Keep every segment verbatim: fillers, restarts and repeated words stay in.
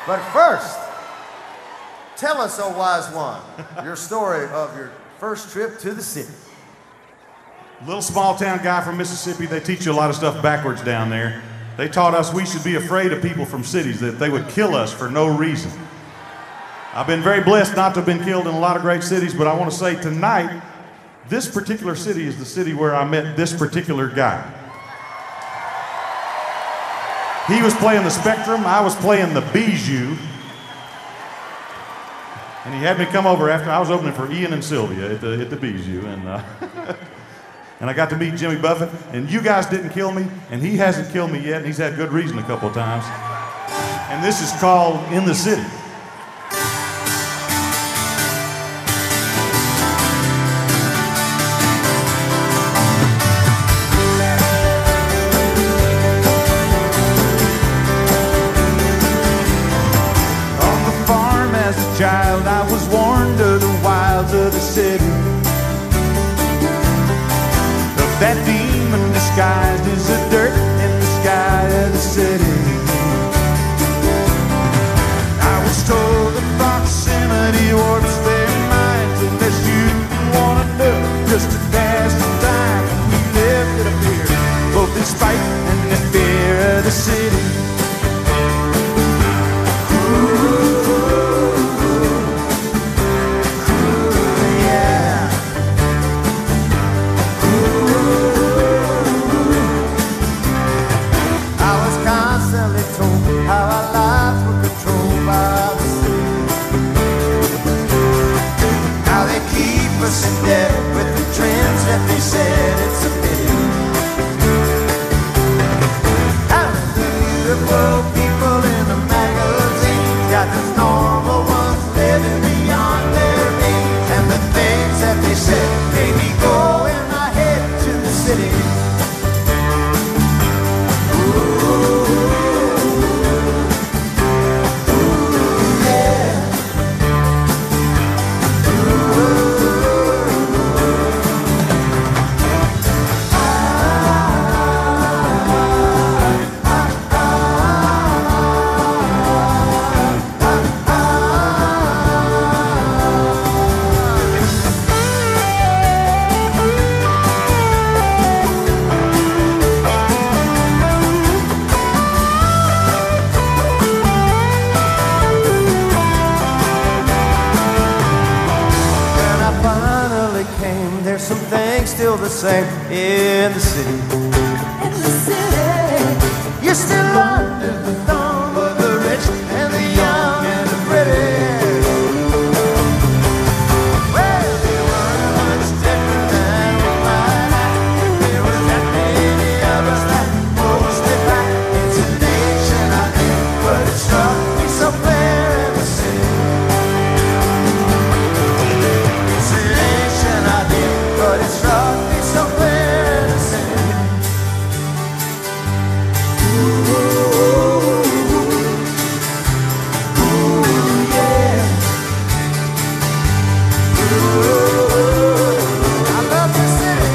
But first, tell us, oh wise one, your story of your first trip to the city. Little small town guy from Mississippi, they teach you a lot of stuff backwards down there. They taught us we should be afraid of people from cities, that they would kill us for no reason. I've been very blessed not to have been killed in a lot of great cities, but I want to say tonight, this particular city is the city where I met this particular guy. He was playing the Spectrum, I was playing the Bijou. And he had me come over after I was opening for Ian and Sylvia at the, at the Bijou. And, uh, and I got to meet Jimmy Buffett. And you guys didn't kill me, and he hasn't killed me yet, and he's had good reason a couple of times. And this is called In the City. Child, I was warned of the wilds of the city, of that demon disguised as the dirt in the sky of the city. I was told that proximity warps their minds, and that you didn't want to know just to pass the time. We lived it up here, both in spite and the fear of the city. How our lives were controlled by the city. How they keep us in debt with the trends that they said it's a pity. How the beautiful people in the magazines got those normal ones living beyond their means, and the things that they said made me go in my head to the city. There's some things still the same in the city. In the city, you're still under the thumb of the rich and the young and the pretty. Well, they weren't much different than we might have. There was that many of us that posted back. It's a nation I knew, but it struck me so clear in the city. It's a nation I knew, but it struck me so clear in the city. Ooh, ooh, yeah. Ooh, I love the city.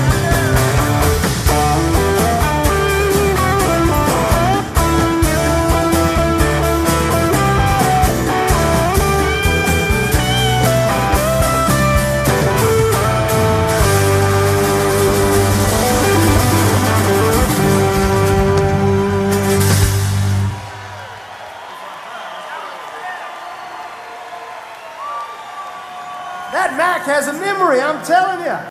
That Mac has a memory, I'm telling you.